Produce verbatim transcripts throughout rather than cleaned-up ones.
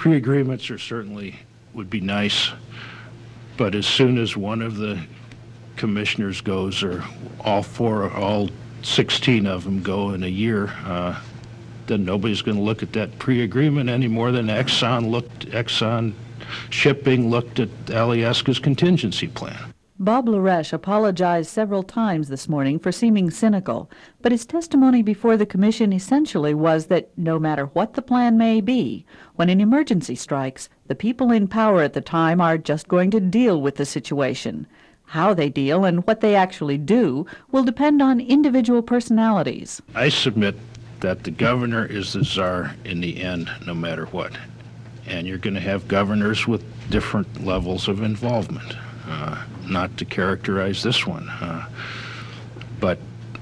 Pre-agreements are certainly would be nice, but as soon as one of the commissioners goes, or all four, or all sixteen of them go in a year, uh, then nobody's going to look at that pre-agreement any more than Exxon looked, Exxon Shipping looked at Alyeska's contingency plan. Bob Loresh apologized several times this morning for seeming cynical, but his testimony before the commission essentially was that no matter what the plan may be, when an emergency strikes, the people in power at the time are just going to deal with the situation. How they deal and what they actually do will depend on individual personalities. I submit that the governor is the czar in the end, no matter what. And you're going to have governors with different levels of involvement. Uh, not to characterize this one. Uh, but,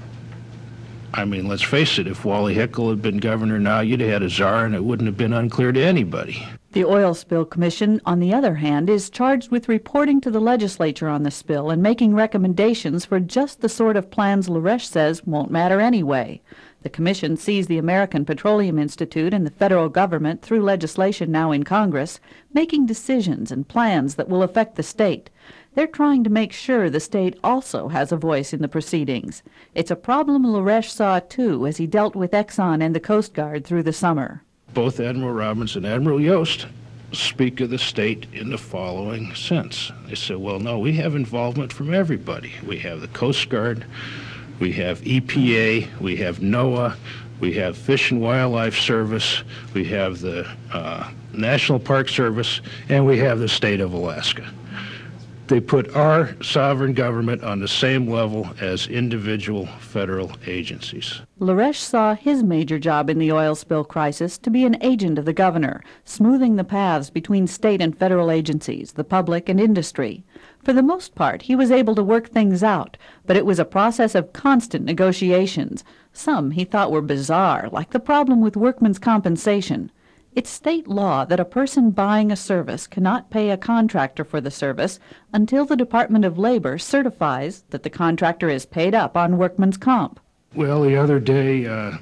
I mean, let's face it, if Wally Hickel had been governor now, you'd have had a czar and it wouldn't have been unclear to anybody. The Oil Spill Commission, on the other hand, is charged with reporting to the legislature on the spill and making recommendations for just the sort of plans Loresh says won't matter anyway. The commission sees the American Petroleum Institute and the federal government, through legislation now in Congress, making decisions and plans that will affect the state. They're trying to make sure the state also has a voice in the proceedings. It's a problem Loresh saw, too, as he dealt with Exxon and the Coast Guard through the summer. Both Admiral Robbins and Admiral Yost speak of the state in the following sense. They say, well, no, we have involvement from everybody. We have the Coast Guard, we have E P A, we have NOAA, we have Fish and Wildlife Service, we have the uh, National Park Service, and we have the state of Alaska. They put our sovereign government on the same level as individual federal agencies. Loresh saw his major job in the oil spill crisis to be an agent of the governor, smoothing the paths between state and federal agencies, the public and industry. For the most part, he was able to work things out, but it was a process of constant negotiations. Some he thought were bizarre, like the problem with workmen's compensation. It's state law that a person buying a service cannot pay a contractor for the service until the Department of Labor certifies that the contractor is paid up on workman's comp. Well, the other day, uh,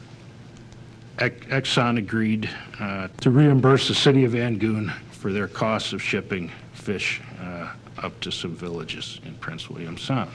Exxon agreed uh, to reimburse the city of Angoon for their costs of shipping fish uh, up to some villages in Prince William Sound.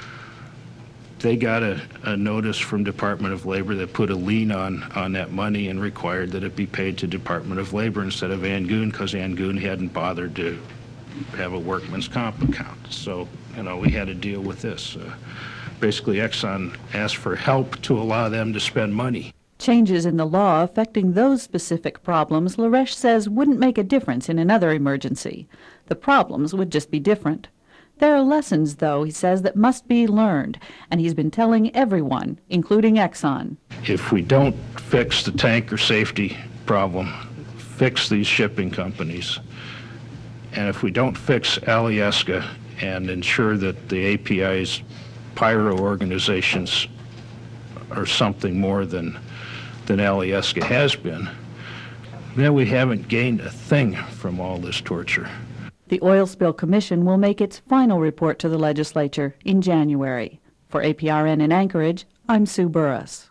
They got a, a notice from Department of Labor that put a lien on, on that money and required that it be paid to Department of Labor instead of Angoon, because Angoon hadn't bothered to have a workman's comp account. So, you know, we had to deal with this. Uh, basically, Exxon asked for help to allow them to spend money. Changes in the law affecting those specific problems, Loresh says, wouldn't make a difference in another emergency. The problems would just be different. There are lessons, though, he says, that must be learned, and he's been telling everyone, including Exxon. If we don't fix the tanker safety problem, fix these shipping companies, and if we don't fix Alyeska and ensure that the A P I's pyro organizations are something more than, than Alyeska has been, then we haven't gained a thing from all this torture. The Oil Spill Commission will make its final report to the legislature in January. For A P R N in Anchorage, I'm Sue Burris.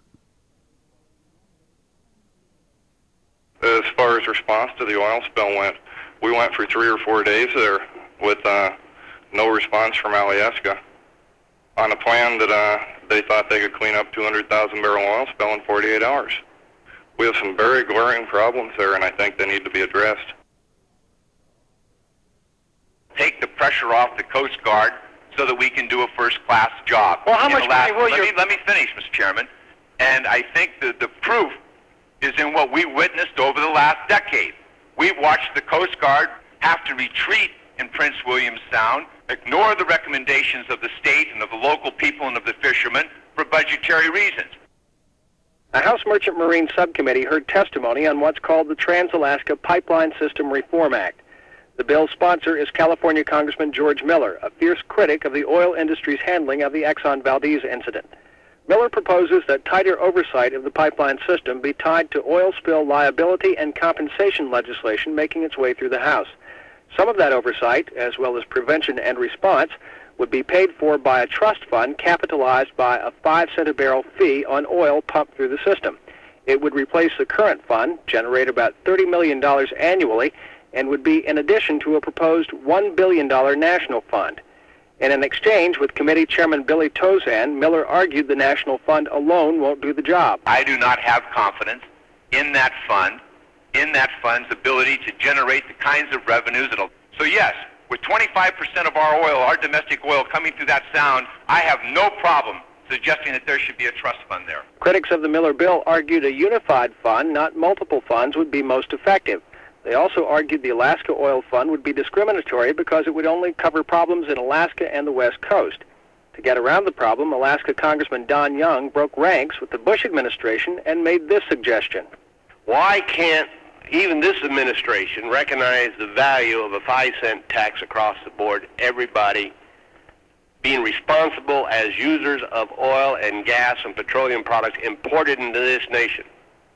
As far as response to the oil spill went, we went for three or four days there with uh, no response from Alyeska on a plan that uh, they thought they could clean up two hundred thousand barrel oil spill in forty-eight hours. We have some very glaring problems there, and I think they need to be addressed. Take the pressure off the Coast Guard so that we can do a first-class job. Well, how much last, money will let you... Me, let me finish, Mister Chairman. And I think that the proof is in what we witnessed over the last decade. We've watched the Coast Guard have to retreat in Prince William Sound, ignore the recommendations of the state and of the local people and of the fishermen for budgetary reasons. The House Merchant Marine Subcommittee heard testimony on what's called the Trans-Alaska Pipeline System Reform Act. The bill's sponsor is California Congressman George Miller, a fierce critic of the oil industry's handling of the Exxon Valdez incident. Miller proposes that tighter oversight of the pipeline system be tied to oil spill liability and compensation legislation making its way through the House. Some of that oversight, as well as prevention and response, would be paid for by a trust fund capitalized by a five cent a barrel fee on oil pumped through the system. It would replace the current fund, generate about thirty million dollars annually, and would be in addition to a proposed one billion dollars national fund. In an exchange with committee chairman Billy Tozan, Miller argued the national fund alone won't do the job. I do not have confidence in that fund, in that fund's ability to generate the kinds of revenues that'll... So yes, with twenty-five percent of our oil, our domestic oil, coming through that sound, I have no problem suggesting that there should be a trust fund there. Critics of the Miller bill argued a unified fund, not multiple funds, would be most effective. They also argued the Alaska Oil Fund would be discriminatory because it would only cover problems in Alaska and the West Coast. To get around the problem, Alaska Congressman Don Young broke ranks with the Bush administration and made this suggestion. Why can't even this administration recognize the value of a five cent tax across the board, everybody being responsible as users of oil and gas and petroleum products imported into this nation?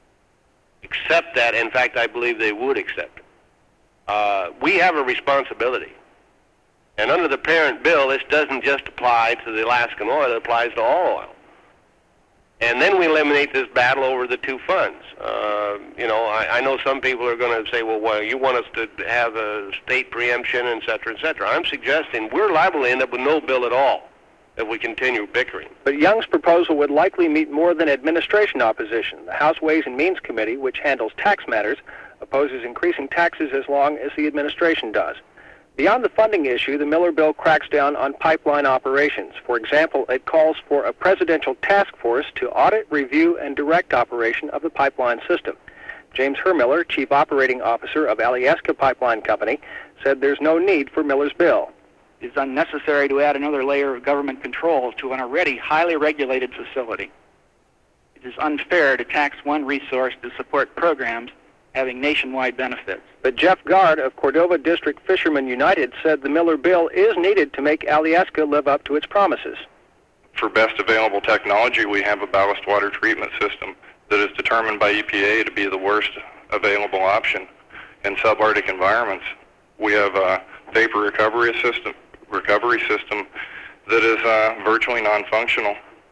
Accept that. In fact, I believe they would accept it. Uh, we have a responsibility. And under the parent bill, this doesn't just apply to the Alaskan oil, it applies to all oil. And then we eliminate this battle over the two funds. Uh, you know, I, I know some people are going to say, well, well, you want us to have a state preemption, et cetera, et cetera. I'm suggesting we're liable to end up with no bill at all if we continue bickering. But Young's proposal would likely meet more than administration opposition. The House Ways and Means Committee, which handles tax matters, opposes increasing taxes as long as the administration does. Beyond the funding issue, the Miller bill cracks down on pipeline operations. For example, it calls for a presidential task force to audit, review, and direct operation of the pipeline system. James Hermiller, Chief Operating Officer of Alyeska Pipeline Company, said there's no need for Miller's bill. It's unnecessary to add another layer of government control to an already highly regulated facility. It is unfair to tax one resource to support programs having nationwide benefits. But Jeff Gard of Cordova District Fishermen United said the Miller bill is needed to make Alyeska live up to its promises. For best available technology, we have a ballast water treatment system that is determined by E P A to be the worst available option in subarctic environments. We have a vapor recovery system, recovery system that is uh, virtually non-functional.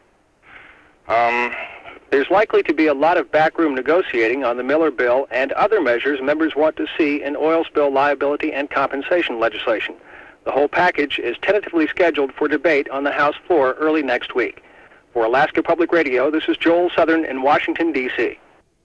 Um, There's likely to be a lot of backroom negotiating on the Miller bill and other measures members want to see in oil spill liability and compensation legislation. The whole package is tentatively scheduled for debate on the House floor early next week. For Alaska Public Radio, this is Joel Southern in Washington, D C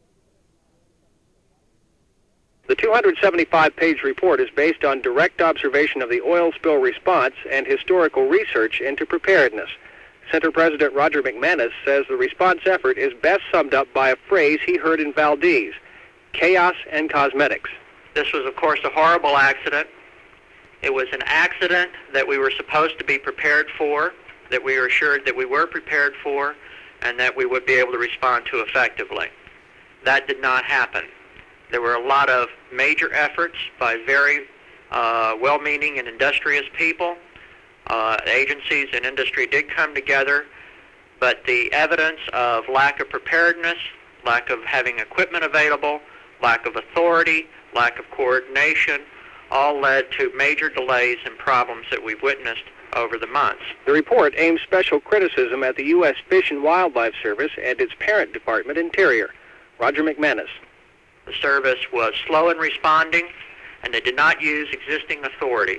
The two hundred seventy-five page report is based on direct observation of the oil spill response and historical research into preparedness. Center President Roger McManus says the response effort is best summed up by a phrase he heard in Valdez: chaos and cosmetics. This was, of course, a horrible accident. It was an accident that we were supposed to be prepared for, that we were assured that we were prepared for, and that we would be able to respond to effectively. That did not happen. There were a lot of major efforts by very uh, well-meaning and industrious people. Uh, agencies and industry did come together, but the evidence of lack of preparedness, lack of having equipment available, lack of authority, lack of coordination, all led to major delays and problems that we've witnessed over the months. The report aims special criticism at the U S Fish and Wildlife Service and its parent department, Interior. Roger McManus. The service was slow in responding, and they did not use existing authority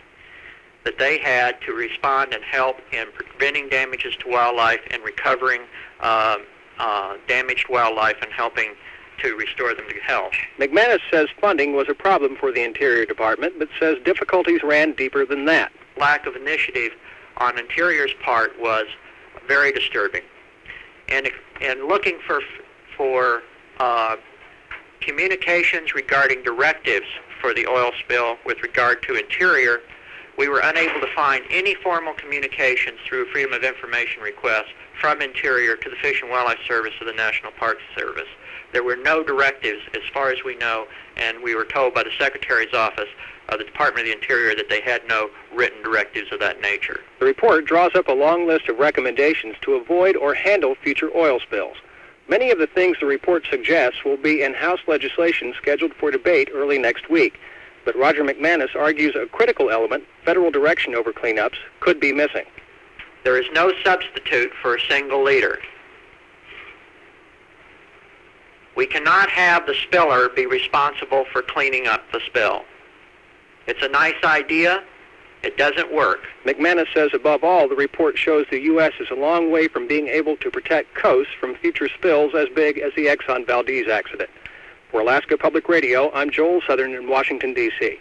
that they had to respond and help in preventing damages to wildlife and recovering uh, uh, damaged wildlife and helping to restore them to health. McManus says funding was a problem for the Interior Department, but says difficulties ran deeper than that. Lack of initiative on Interior's part was very disturbing. And, and looking for, for uh, communications regarding directives for the oil spill with regard to Interior, we were unable to find any formal communications through Freedom of Information requests from Interior to the Fish and Wildlife Service or the National Park Service. There were no directives as far as we know, and we were told by the Secretary's office of the Department of the Interior that they had no written directives of that nature. The report draws up a long list of recommendations to avoid or handle future oil spills. Many of the things the report suggests will be in House legislation scheduled for debate early next week. But Roger McManus argues a critical element, federal direction over cleanups, could be missing. There is no substitute for a single leader. We cannot have the spiller be responsible for cleaning up the spill. It's a nice idea. It doesn't work. McManus says, above all, the report shows the U S is a long way from being able to protect coasts from future spills as big as the Exxon Valdez accident. For Alaska Public Radio, I'm Joel Southern in Washington, D C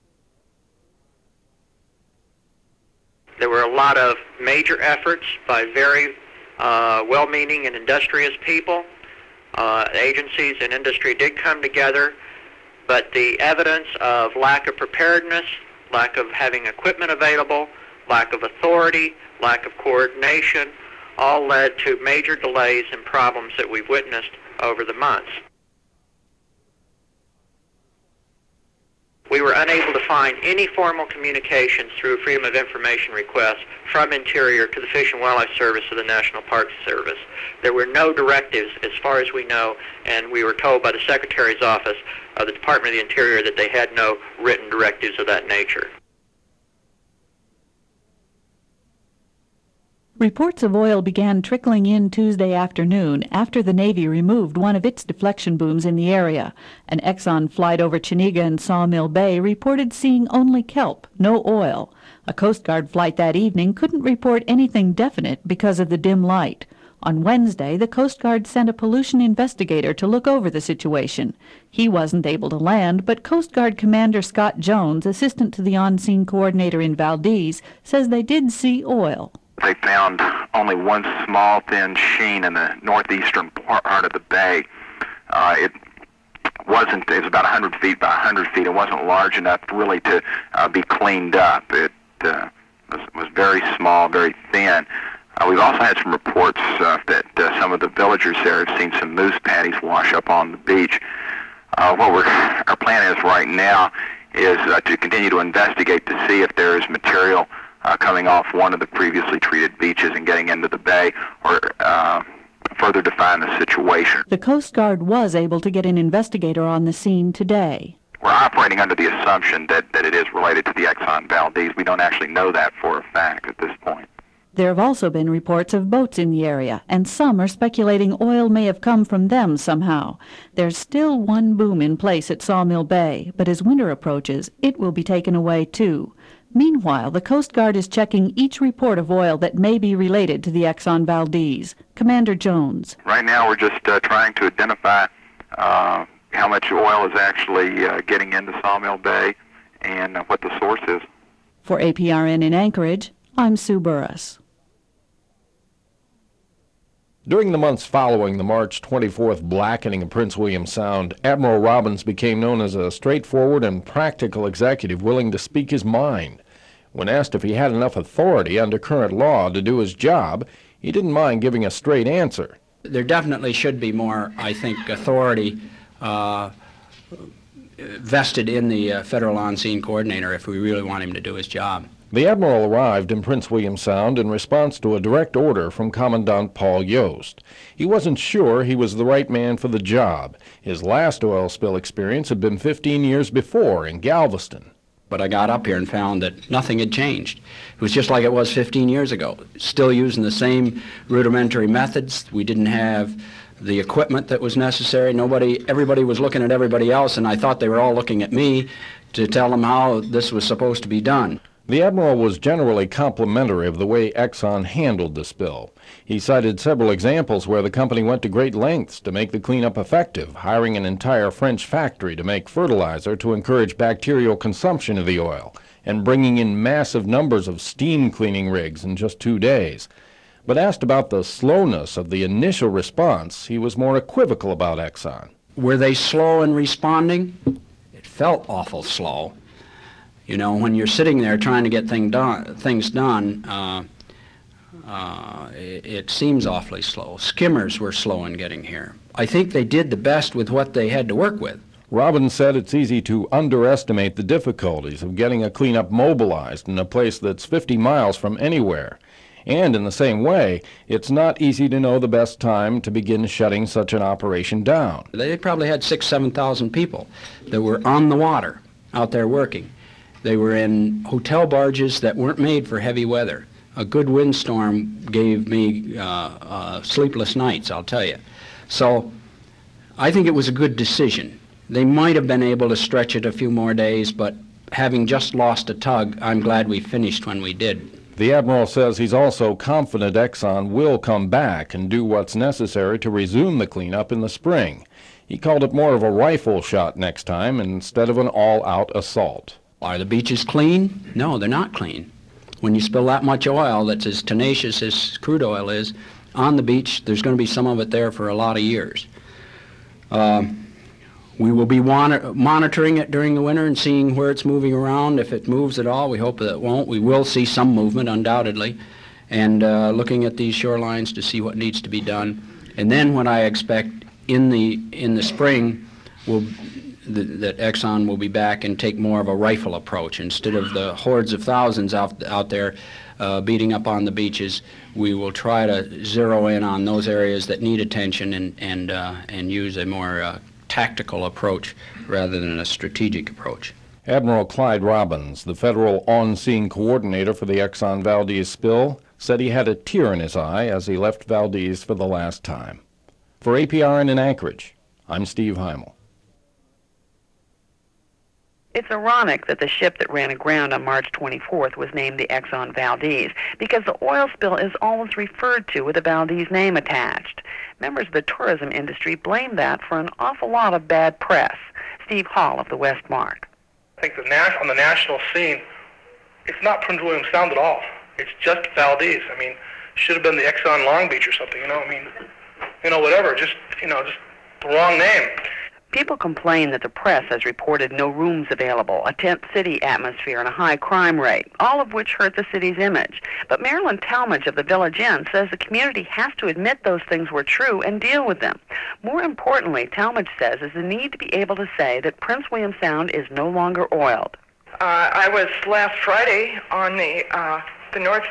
There were a lot of major efforts by very uh, well-meaning and industrious people. Uh, agencies and industry did come together, but the evidence of lack of preparedness, lack of having equipment available, lack of authority, lack of coordination, all led to major delays and problems that we've witnessed over the months. We were unable to find any formal communications through Freedom of Information requests from Interior to the Fish and Wildlife Service or the National Park Service. There were no directives as far as we know, and we were told by the Secretary's office of the Department of the Interior that they had no written directives of that nature. Reports of oil began trickling in Tuesday afternoon after the Navy removed one of its deflection booms in the area. An Exxon flight over Chiniga and Sawmill Bay reported seeing only kelp, no oil. A Coast Guard flight that evening couldn't report anything definite because of the dim light. On Wednesday, the Coast Guard sent a pollution investigator to look over the situation. He wasn't able to land, but Coast Guard Commander Scott Jones, assistant to the on-scene coordinator in Valdez, says they did see oil. They found only one small, thin sheen in the northeastern part of the bay. Uh, it wasn't, it was about one hundred feet by one hundred feet. It wasn't large enough really to uh, be cleaned up. It uh, was, was very small, very thin. Uh, we've also had some reports uh, that uh, some of the villagers there have seen some moose patties wash up on the beach. Uh, what we're, our plan is right now is uh, to continue to investigate to see if there is material Uh, coming off one of the previously treated beaches and getting into the bay, or uh, further define the situation. The Coast Guard was able to get an investigator on the scene today. We're operating under the assumption that, that it is related to the Exxon Valdez. We don't actually know that for a fact at this point. There have also been reports of boats in the area, and some are speculating oil may have come from them somehow. There's still one boom in place at Sawmill Bay, but as winter approaches, it will be taken away too. Meanwhile, the Coast Guard is checking each report of oil that may be related to the Exxon Valdez. Commander Jones. Right now we're just uh, trying to identify uh, how much oil is actually uh, getting into Sawmill Bay and uh, what the source is. For A P R N in Anchorage, I'm Sue Burris. During the months following the March twenty-fourth blackening of Prince William Sound, Admiral Robbins became known as a straightforward and practical executive willing to speak his mind. When asked if he had enough authority under current law to do his job, he didn't mind giving a straight answer. There definitely should be more, I think, authority uh, vested in the uh, federal on-scene coordinator if we really want him to do his job. The Admiral arrived in Prince William Sound in response to a direct order from Commandant Paul Yost. He wasn't sure he was the right man for the job. His last oil spill experience had been fifteen years before in Galveston. But I got up here and found that nothing had changed. It was just like it was fifteen years ago, still using the same rudimentary methods. We didn't have the equipment that was necessary. Nobody, everybody was looking at everybody else, and I thought they were all looking at me to tell them how this was supposed to be done. The Admiral was generally complimentary of the way Exxon handled the spill. He cited several examples where the company went to great lengths to make the cleanup effective, hiring an entire French factory to make fertilizer to encourage bacterial consumption of the oil, and bringing in massive numbers of steam cleaning rigs in just two days. But asked about the slowness of the initial response, he was more equivocal about Exxon. Were they slow in responding? It felt awful slow. You know, when you're sitting there trying to get thing done, things done, uh, uh, it, it seems awfully slow. Skimmers were slow in getting here. I think they did the best with what they had to work with. Robbins said it's easy to underestimate the difficulties of getting a cleanup mobilized in a place that's fifty miles from anywhere. And in the same way, it's not easy to know the best time to begin shutting such an operation down. They probably had six, seven thousand people that were on the water out there working. They were in hotel barges that weren't made for heavy weather. A good windstorm gave me uh, uh, sleepless nights, I'll tell you. So I think it was a good decision. They might have been able to stretch it a few more days, but having just lost a tug, I'm glad we finished when we did. The Admiral says he's also confident Exxon will come back and do what's necessary to resume the cleanup in the spring. He called it more of a rifle shot next time instead of an all-out assault. Are the beaches clean? No, they're not clean. When you spill that much oil that's as tenacious as crude oil is on the beach, there's going to be some of it there for a lot of years. Uh, we will be mon- monitoring it during the winter and seeing where it's moving around. If it moves at all, we hope that it won't. We will see some movement, undoubtedly, and uh, looking at these shorelines to see what needs to be done. And then what I expect in the in the spring will th- that Exxon will be back and take more of a rifle approach. Instead of the hordes of thousands out out there uh, beating up on the beaches, we will try to zero in on those areas that need attention and and uh, and use a more uh, tactical approach rather than a strategic approach. Admiral Clyde Robbins, the federal on-scene coordinator for the Exxon Valdez spill, said he had a tear in his eye as he left Valdez for the last time. For A P R N in Anchorage, I'm Steve Heimel. It's ironic that the ship that ran aground on March twenty-fourth was named the Exxon Valdez, because the oil spill is always referred to with the Valdez name attached. Members of the tourism industry blame that for an awful lot of bad press. Steve Hall of the Westmark. I think the nas- on the national scene, it's not Prince William Sound at all. It's just Valdez. I mean, should have been the Exxon Long Beach or something, you know? I mean, you know, whatever, just, you know, just the wrong name. People complain that the press has reported no rooms available, a tent city atmosphere, and a high crime rate, all of which hurt the city's image. But Marilyn Talmadge of the Village Inn says the community has to admit those things were true and deal with them. More importantly, Talmadge says, is the need to be able to say that Prince William Sound is no longer oiled. Uh, I was last Friday on the uh, the north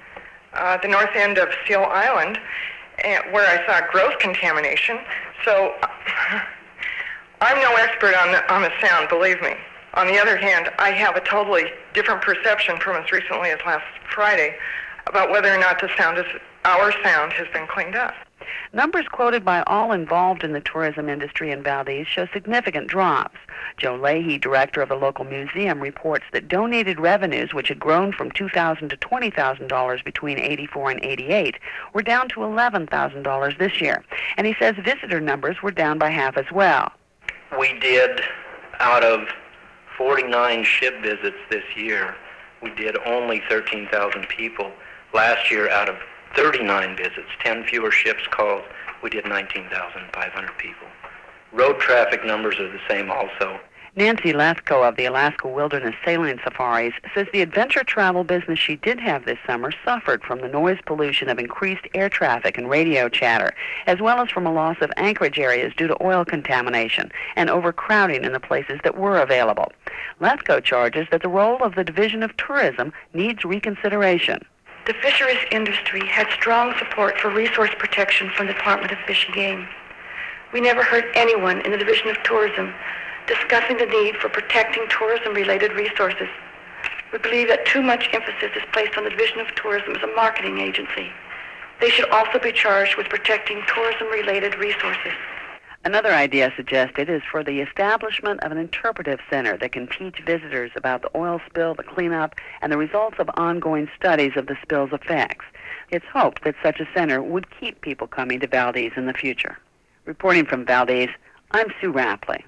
uh, the north end of Seal Island, and where I saw gross contamination. So. Uh, I'm no expert on the, on the sound, believe me. On the other hand, I have a totally different perception from as recently as last Friday about whether or not the sound is, our sound has been cleaned up. Numbers quoted by all involved in the tourism industry in Valdez show significant drops. Joe Leahy, director of the local museum, reports that donated revenues, which had grown from two thousand dollars to twenty thousand dollars between eighty-four and eighty-eight, were down to eleven thousand dollars this year. And he says visitor numbers were down by half as well. We did, out of forty-nine ship visits this year, we did only thirteen thousand people. Last year, out of thirty-nine visits, ten fewer ships called, we did nineteen thousand five hundred people. Road traffic numbers are the same also. Nancy Lethko of the Alaska Wilderness Sailing Safaris says the adventure travel business she did have this summer suffered from the noise pollution of increased air traffic and radio chatter, as well as from a loss of anchorage areas due to oil contamination and overcrowding in the places that were available. Lethko charges that the role of the Division of Tourism needs reconsideration. The fisheries industry had strong support for resource protection from the Department of Fish and Game. We never heard anyone in the Division of Tourism discussing the need for protecting tourism-related resources. We believe that too much emphasis is placed on the Division of Tourism as a marketing agency. They should also be charged with protecting tourism-related resources. Another idea suggested is for the establishment of an interpretive center that can teach visitors about the oil spill, the cleanup, and the results of ongoing studies of the spill's effects. It's hoped that such a center would keep people coming to Valdez in the future. Reporting from Valdez, I'm Sue Rapley.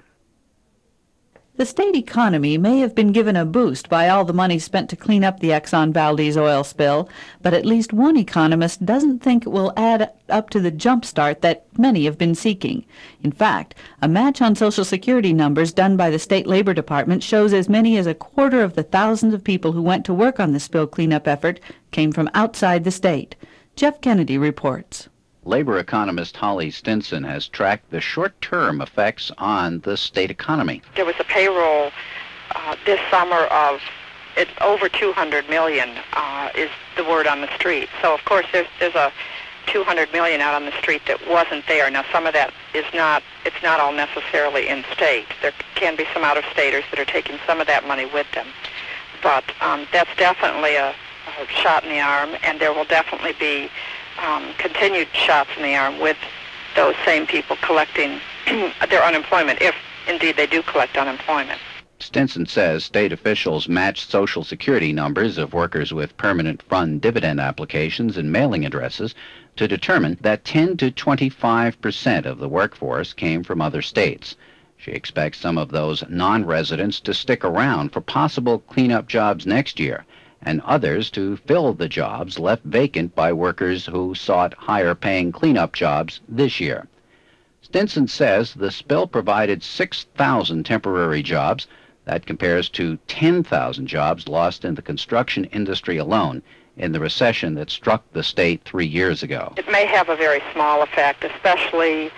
The state economy may have been given a boost by all the money spent to clean up the Exxon Valdez oil spill, but at least one economist doesn't think it will add up to the jump start that many have been seeking. In fact, a match on Social Security numbers done by the State Labor Department shows as many as a quarter of the thousands of people who went to work on the spill cleanup effort came from outside the state. Jeff Kennedy reports. Labor economist Holly Stinson has tracked the short-term effects on the state economy. There was a payroll uh, this summer of it's over two hundred million uh, is the word on the street. So of course there's there's a two hundred million out on the street that wasn't there. Now some of that is not it's not all necessarily in state. There can be some out-of-staters that are taking some of that money with them. But um, that's definitely a, a shot in the arm, and there will definitely be Um, continued shots in the arm with those same people collecting their unemployment, if indeed they do collect unemployment. Stinson says state officials matched Social Security numbers of workers with permanent fund dividend applications and mailing addresses to determine that ten to twenty-five percent of the workforce came from other states. She expects some of those non-residents to stick around for possible cleanup jobs next year, and others to fill the jobs left vacant by workers who sought higher-paying cleanup jobs this year. Stinson says the spill provided six thousand temporary jobs. That compares to ten thousand jobs lost in the construction industry alone in the recession that struck the state three years ago. It may have a very small effect, especially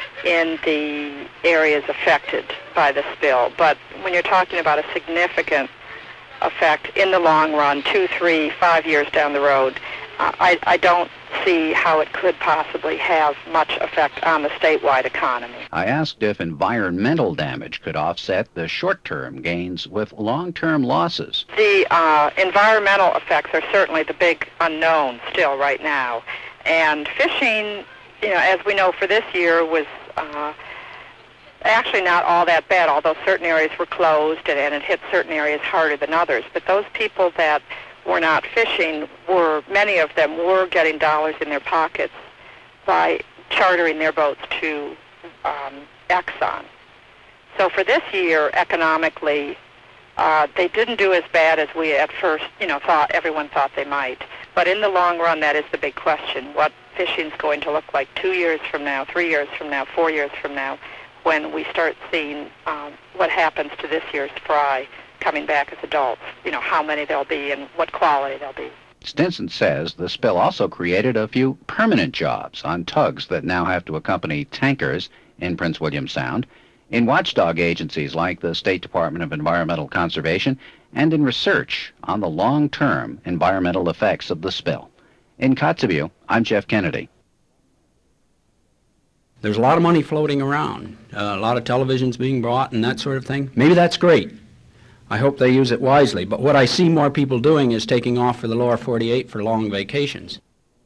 in the areas affected by the spill. But when you're talking about a significant effect in the long run, two, three, five years down the road, uh, I, I don't see how it could possibly have much effect on the statewide economy. I asked if environmental damage could offset the short-term gains with long-term losses. The uh, environmental effects are certainly the big unknown still right now. And fishing, you know, as we know for this year, was uh, actually not all that bad, although certain areas were closed and, and it hit certain areas harder than others. But those people that were not fishing were, many of them were getting dollars in their pockets by chartering their boats to um, Exxon. So for this year, economically, uh, they didn't do as bad as we at first, you know, thought, everyone thought they might. But in the long run, that is the big question. What fishing's going to look like two years from now, three years from now, four years from now, when we start seeing um, what happens to this year's fry coming back as adults, you know, how many there'll be and what quality they'll be. Stinson says the spill also created a few permanent jobs on tugs that now have to accompany tankers in Prince William Sound, in watchdog agencies like the State Department of Environmental Conservation, and in research on the long-term environmental effects of the spill. In Kotzebue, I'm Jeff Kennedy. There's a lot of money floating around, uh, a lot of televisions being bought and that sort of thing. Maybe that's great. I hope they use it wisely. But what I see more people doing is taking off for the lower forty-eight for long vacations.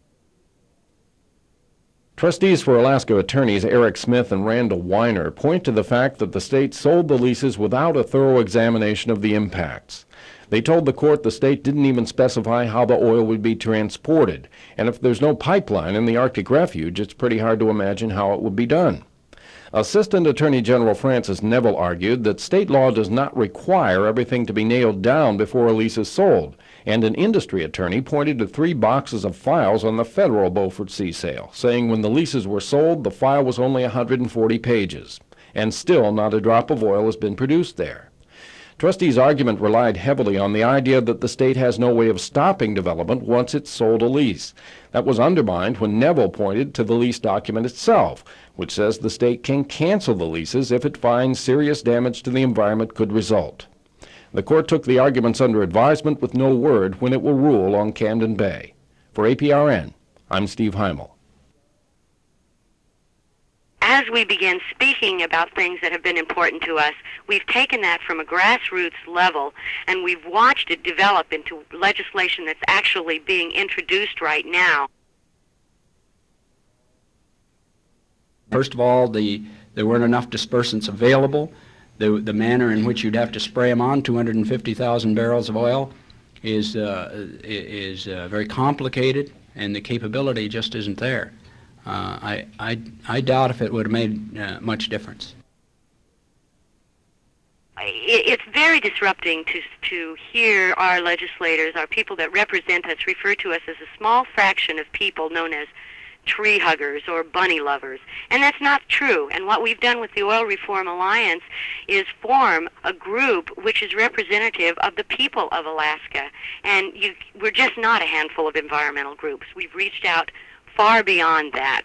Trustees for Alaska attorneys Eric Smith and Randall Weiner point to the fact that the state sold the leases without a thorough examination of the impacts. They told the court the state didn't even specify how the oil would be transported, and if there's no pipeline in the Arctic Refuge, it's pretty hard to imagine how it would be done. Assistant Attorney General Francis Neville argued that state law does not require everything to be nailed down before a lease is sold, and an industry attorney pointed to three boxes of files on the federal Beaufort Sea sale, saying when the leases were sold, the file was only one hundred forty pages, and still not a drop of oil has been produced there. Trustees' argument relied heavily on the idea that the state has no way of stopping development once it's sold a lease. That was undermined when Neville pointed to the lease document itself, which says the state can cancel the leases if it finds serious damage to the environment could result. The court took the arguments under advisement with no word when it will rule on Camden Bay. For A P R N, I'm Steve Heimel. As we begin speaking about things that have been important to us, we've taken that from a grassroots level and we've watched it develop into legislation that's actually being introduced right now. First of all, the there weren't enough dispersants available. The, the manner in which you'd have to spray them on, two hundred fifty thousand barrels of oil, is, uh, is uh, very complicated, and the capability just isn't there. Uh, I, I, I doubt if it would have made uh, much difference. It's very disrupting to to hear our legislators, our people that represent us, refer to us as a small fraction of people known as tree huggers or bunny lovers. And that's not true. And what we've done with the Oil Reform Alliance is form a group which is representative of the people of Alaska. And you, we're just not a handful of environmental groups. We've reached out far beyond that.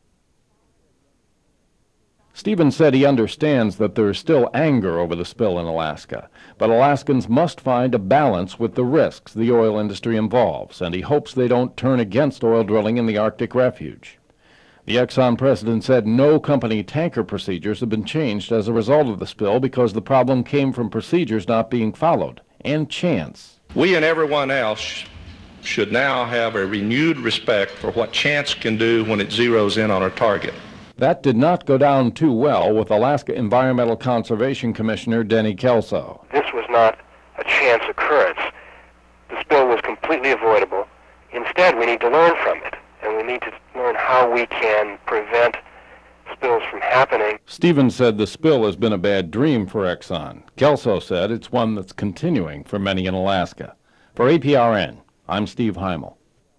Stevens said he understands that there is still anger over the spill in Alaska, but Alaskans must find a balance with the risks the oil industry involves, and he hopes they don't turn against oil drilling in the Arctic Refuge. The Exxon president said no company tanker procedures have been changed as a result of the spill because the problem came from procedures not being followed, and chance. We and everyone else should now have a renewed respect for what chance can do when it zeroes in on a target. That did not go down too well with Alaska Environmental Conservation Commissioner Denny Kelso. This was not a chance occurrence. The spill was completely avoidable. Instead, we need to learn from it, and we need to learn how we can prevent spills from happening. Stevens said the spill has been a bad dream for Exxon. Kelso said it's one that's continuing for many in Alaska. For A P R N, I'm Steve Heimel.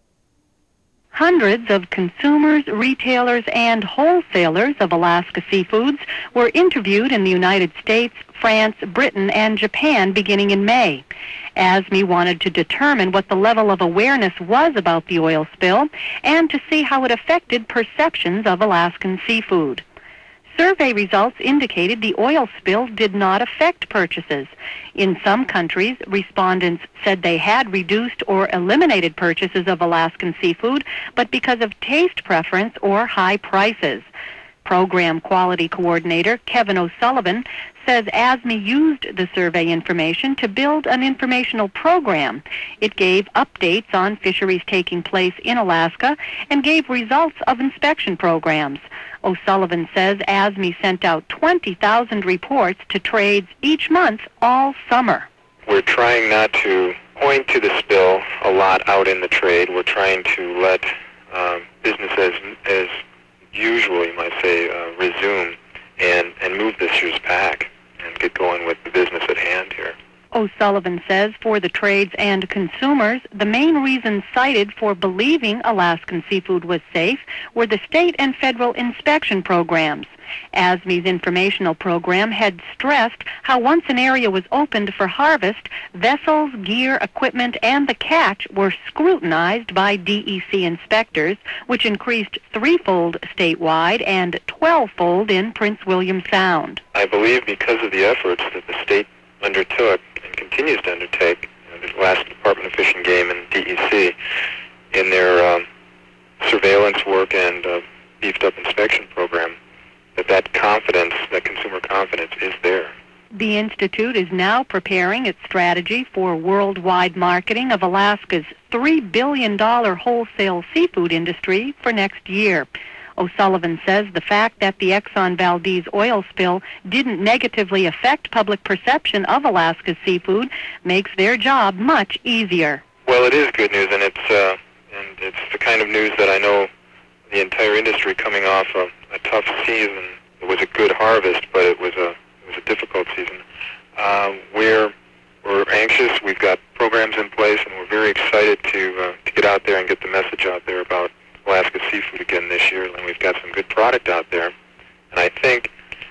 Hundreds of consumers, retailers, and wholesalers of Alaska seafoods were interviewed in the United States, France, Britain, and Japan beginning in May. A S M E wanted to determine what the level of awareness was about the oil spill and to see how it affected perceptions of Alaskan seafood. Survey results indicated the oil spill did not affect purchases. In some countries, respondents said they had reduced or eliminated purchases of Alaskan seafood, but because of taste preference or high prices. Program Quality Coordinator Kevin O'Sullivan says A S M E used the survey information to build an informational program. It gave updates on fisheries taking place in Alaska and gave results of inspection programs. O'Sullivan says A S M E sent out twenty thousand reports to trades each month all summer. We're trying not to point to the spill a lot out in the trade. We're trying to let um, business as, as usual, you might say, uh, resume and, and move this year's pack and get going with the business at hand here. O'Sullivan says for the trades and consumers, the main reasons cited for believing Alaskan seafood was safe were the state and federal inspection programs. A S M E's informational program had stressed how once an area was opened for harvest, vessels, gear, equipment, and the catch were scrutinized by D E C inspectors, which increased threefold statewide and twelvefold in Prince William Sound. I believe because of the efforts that the state undertook and continues to undertake, you know, the Alaska Department of Fish and Game and D E C, in their um, surveillance work and uh, beefed up inspection program, that that confidence, that consumer confidence is there. The Institute is now preparing its strategy for worldwide marketing of Alaska's three billion dollars wholesale seafood industry for next year. O'Sullivan says the fact that the Exxon Valdez oil spill didn't negatively affect public perception of Alaska's seafood makes their job much easier. Well, it is good news, and it's uh, and it's the kind of news that I know the entire industry coming off a, a tough season. It was a good harvest, but it was a it was a difficult season. Uh, we're we're anxious. We've got programs in place, and we're very excited to uh, to get out there and get the message out there about Alaska seafood again this year. And we've got some good product out there, and I think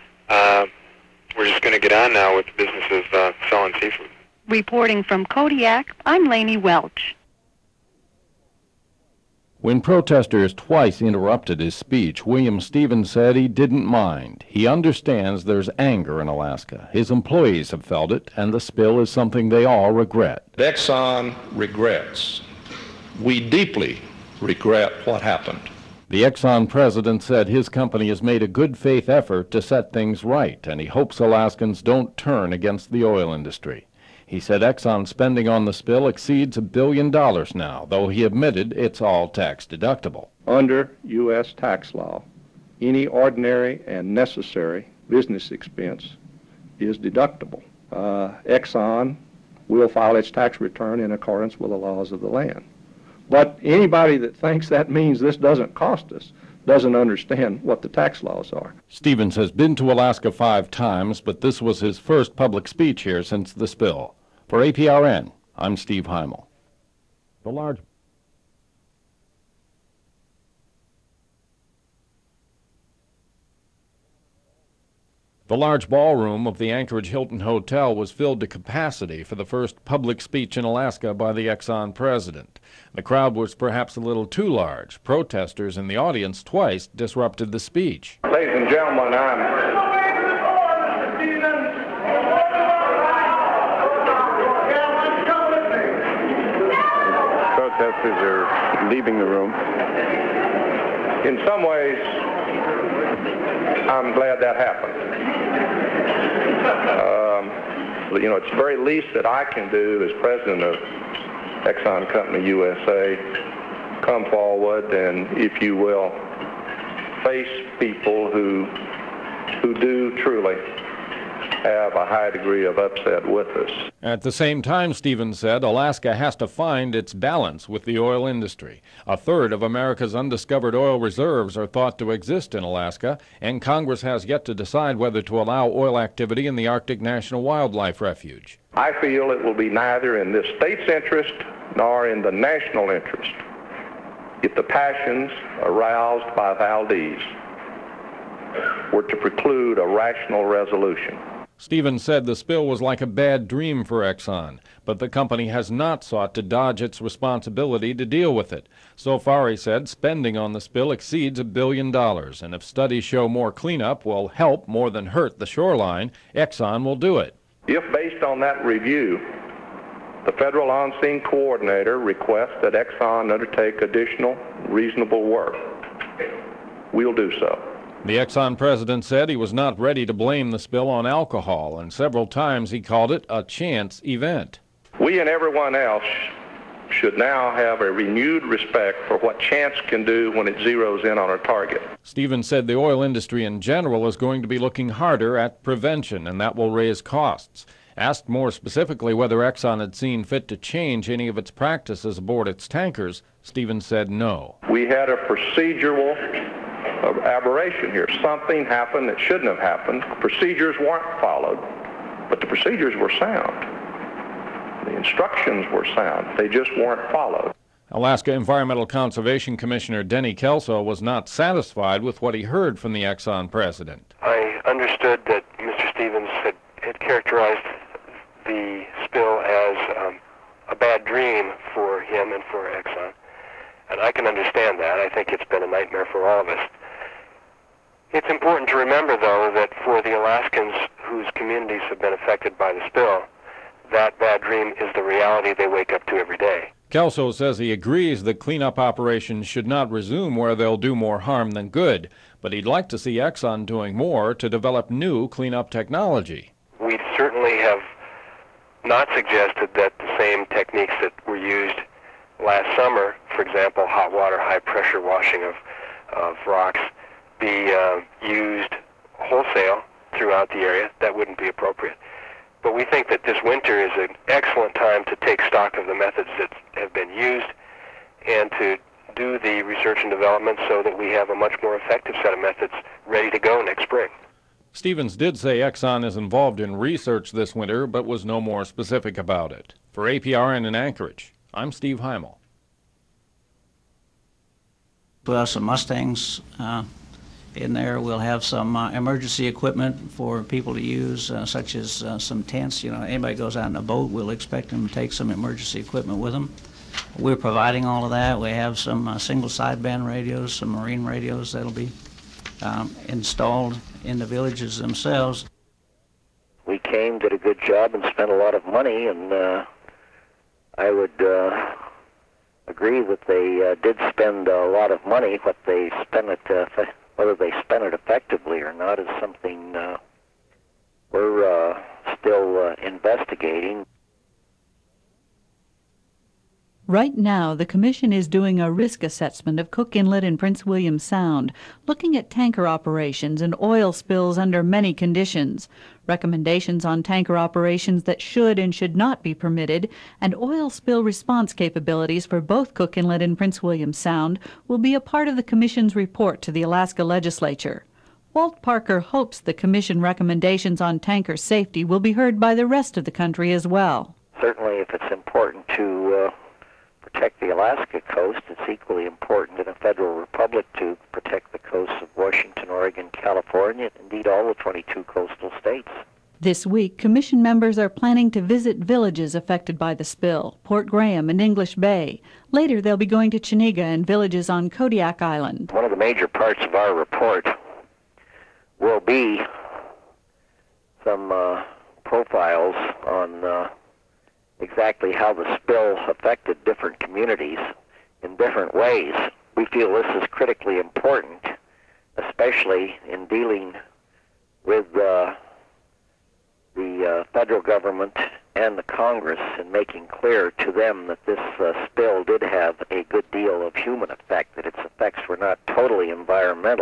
uh, we're just going to get on now with the business of uh, selling seafood. Reporting from Kodiak, I'm Lainey Welch. When protesters twice interrupted his speech, William Stevens said he didn't mind. He understands there's anger in Alaska. His employees have felt it, and the spill is something they all regret. Exxon regrets. We deeply regret what happened. The Exxon president said his company has made a good faith effort to set things right, and he hopes Alaskans don't turn against the oil industry. He said Exxon's spending on the spill exceeds a billion dollars now, though he admitted it's all tax deductible. Under U S tax law, any ordinary and necessary business expense is deductible. Uh, Exxon will file its tax return in accordance with the laws of the land. But anybody that thinks that means this doesn't cost us doesn't understand what the tax laws are. Stevens has been to Alaska five times, but this was his first public speech here since the spill. For A P R N, I'm Steve Heimel. The large The large ballroom of the Anchorage Hilton Hotel was filled to capacity for the first public speech in Alaska by the Exxon president. The crowd was perhaps a little too large. Protesters in the audience twice disrupted the speech. Ladies and gentlemen, I'm... Protesters are leaving the room. In some ways, I'm glad that happened. Um, you know, it's the very least that I can do as president of Exxon Company U S A, come forward and, if you will, face people who, who do truly have a high degree of upset with us. At the same time, Stevens said, Alaska has to find its balance with the oil industry. A third of America's undiscovered oil reserves are thought to exist in Alaska, and Congress has yet to decide whether to allow oil activity in the Arctic National Wildlife Refuge. I feel it will be neither in this state's interest nor in the national interest if the passions aroused by Valdez were to preclude a rational resolution. Stevens said the spill was like a bad dream for Exxon, but the company has not sought to dodge its responsibility to deal with it. So far, he said, spending on the spill exceeds a billion dollars, and if studies show more cleanup will help more than hurt the shoreline, Exxon will do it. If, based on that review, the federal on-scene coordinator requests that Exxon undertake additional reasonable work, we'll do so. The Exxon president said he was not ready to blame the spill on alcohol, and several times he called it a chance event. We and everyone else should now have a renewed respect for what chance can do when it zeroes in on a target. Stevens said the oil industry in general is going to be looking harder at prevention, and that will raise costs. Asked more specifically whether Exxon had seen fit to change any of its practices aboard its tankers, Stevens said no. We had a procedural aberration here. Something happened that shouldn't have happened. Procedures weren't followed, but the procedures were sound. The instructions were sound. They just weren't followed. Alaska Environmental Conservation Commissioner Denny Kelso was not satisfied with what he heard from the Exxon president. I understood that Mister Stevens had, had characterized the spill as um, a bad dream for him and for Exxon, and I can understand that. I think it's been a nightmare for all of us. It's important to remember, though, that for the Alaskans whose communities have been affected by the spill, that bad dream is the reality they wake up to every day. Kelso says he agrees that cleanup operations should not resume where they'll do more harm than good, but he'd like to see Exxon doing more to develop new cleanup technology. We certainly have not suggested that the same techniques that were used last summer, for example, hot water, high-pressure washing of, of rocks, be uh, used wholesale throughout the area. That wouldn't be appropriate. But we think that this winter is an excellent time to take stock of the methods that have been used and to do the research and development so that we have a much more effective set of methods ready to go next spring. Stevens did say Exxon is involved in research this winter, but was no more specific about it. For A P R N in Anchorage, I'm Steve Heimel. We'll have some Mustangs uh, in there. We'll have some uh, emergency equipment for people to use, uh, such as uh, some tents. You know, anybody goes out in a boat, we'll expect them to take some emergency equipment with them. We're providing all of that. We have some uh, single sideband radios, some marine radios that'll be um, installed in the villages themselves. We came, did a good job, and spent a lot of money, and uh, I would uh, agree that they uh, did spend a lot of money. What they spent it, uh, whether they spent it effectively or not, is something uh, we're uh, still uh, investigating. Right now, the Commission is doing a risk assessment of Cook Inlet and Prince William Sound, looking at tanker operations and oil spills under many conditions, recommendations on tanker operations that should and should not be permitted, and oil spill response capabilities for both Cook Inlet and Prince William Sound will be a part of the Commission's report to the Alaska Legislature. Walt Parker hopes the Commission recommendations on tanker safety will be heard by the rest of the country as well. Certainly, if it's important to uh, protect the Alaska coast, it's equally important in a federal republic to protect the coasts of Washington, Oregon, California, and indeed all the twenty-two coastal states. This week, Commission members are planning to visit villages affected by the spill, Port Graham and English Bay. Later, they'll be going to Chiniga and villages on Kodiak Island. One of the major parts of our report will be some uh, profiles on uh, exactly how the spill affected different communities in different ways. We feel this is critically important, especially in dealing with uh, the uh, federal government and the Congress and making clear to them that this uh, spill did have a good deal of human effect, that its effects were not totally environmental.